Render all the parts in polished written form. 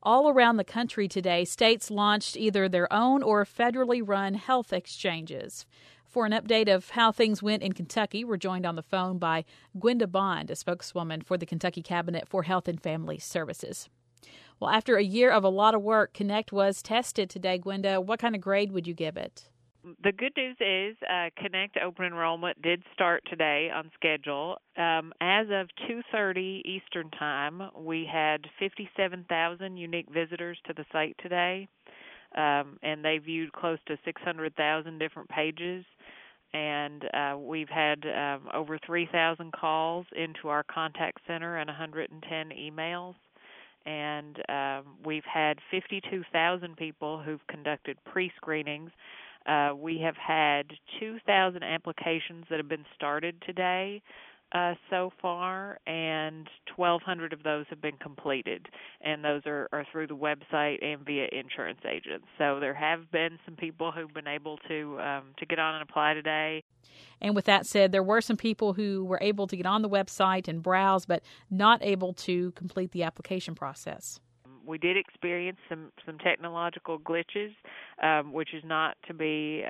All around the country today, states launched either their own or federally run health exchanges. For an update of how things went in Kentucky, we're joined on the phone by Gwenda Bond, a spokeswoman for the Kentucky Cabinet for Health and Family Services. Well, after a year of a lot of work, Connect was tested today. Gwenda, what kind of grade would you give it? The good news is Connect open enrollment did start today on schedule. As of 2:30 Eastern Time, we had 57,000 unique visitors to the site today, and they viewed close to 600,000 different pages. And we've had over 3,000 calls into our contact center and 110 emails. And we've had 52,000 people who've conducted pre-screenings. We have had 2,000 applications that have been started today so far, and 1,200 of those have been completed, and those are through the website and via insurance agents. So there have been some people who've been able to get on and apply today. And with that said, there were some people who were able to get on the website and browse, but not able to complete the application process. We did experience some technological glitches, which is not to be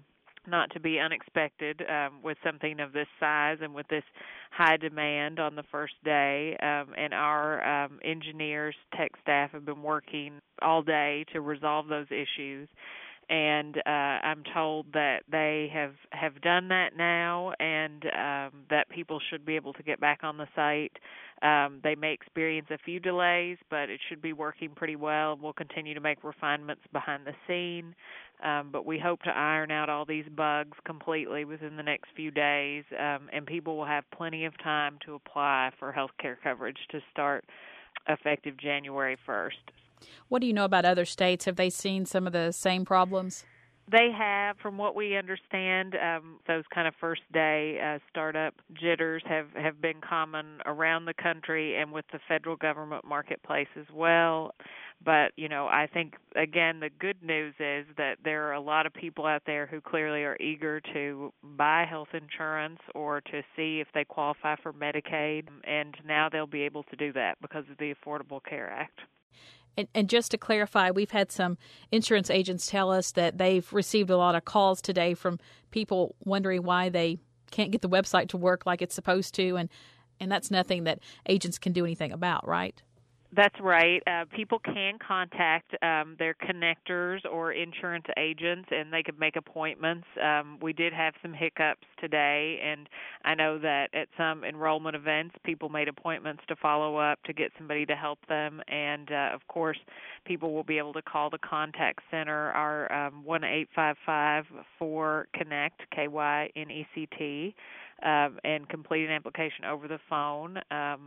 unexpected with something of this size and with this high demand on the first day. And our engineers, tech staff have been working all day to resolve those issues. And I'm told that they have done that now, and that people should be able to get back on the site. They may experience a few delays, but it should be working pretty well. We'll continue to make refinements behind the scene, but we hope to iron out all these bugs completely within the next few days, and people will have plenty of time to apply for health care coverage to start effective January 1st. What do you know about other states? Have they seen some of the same problems? They have. From what we understand, those kind of first-day startup jitters have been common around the country and with the federal government marketplace as well. But, I think, again, the good news is that there are a lot of people out there who clearly are eager to buy health insurance or to see if they qualify for Medicaid, and now they'll be able to do that because of the Affordable Care Act. And just to clarify, we've had some insurance agents tell us that they've received a lot of calls today from people wondering why they can't get the website to work like it's supposed to, and that's nothing that agents can do anything about, right? That's right. People can contact their connectors or insurance agents, and they could make appointments. We did have some hiccups today, and I know that at some enrollment events, people made appointments to follow up to get somebody to help them. And, of course, people will be able to call the contact center, our 1-855-4-CONNECT, KYNECT, and complete an application over the phone.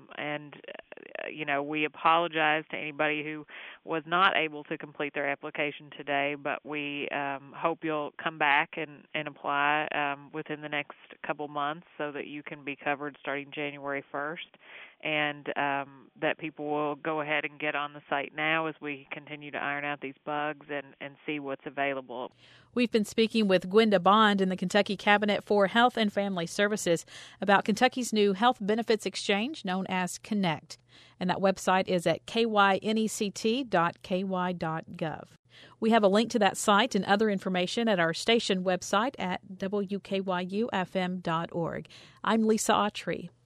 We apologize to anybody who was not able to complete their application today, but we hope you'll come back and apply within the next couple months so that you can be covered starting January 1st, and that people will go ahead and get on the site now as we continue to iron out these bugs and see what's available. We've been speaking with Gwenda Bond in the Kentucky Cabinet for Health and Family Services about Kentucky's new health benefits exchange known as Connect. And that website is at kynect.ky.gov. We have a link to that site and other information at our station website at wkyufm.org. I'm Lisa Autry.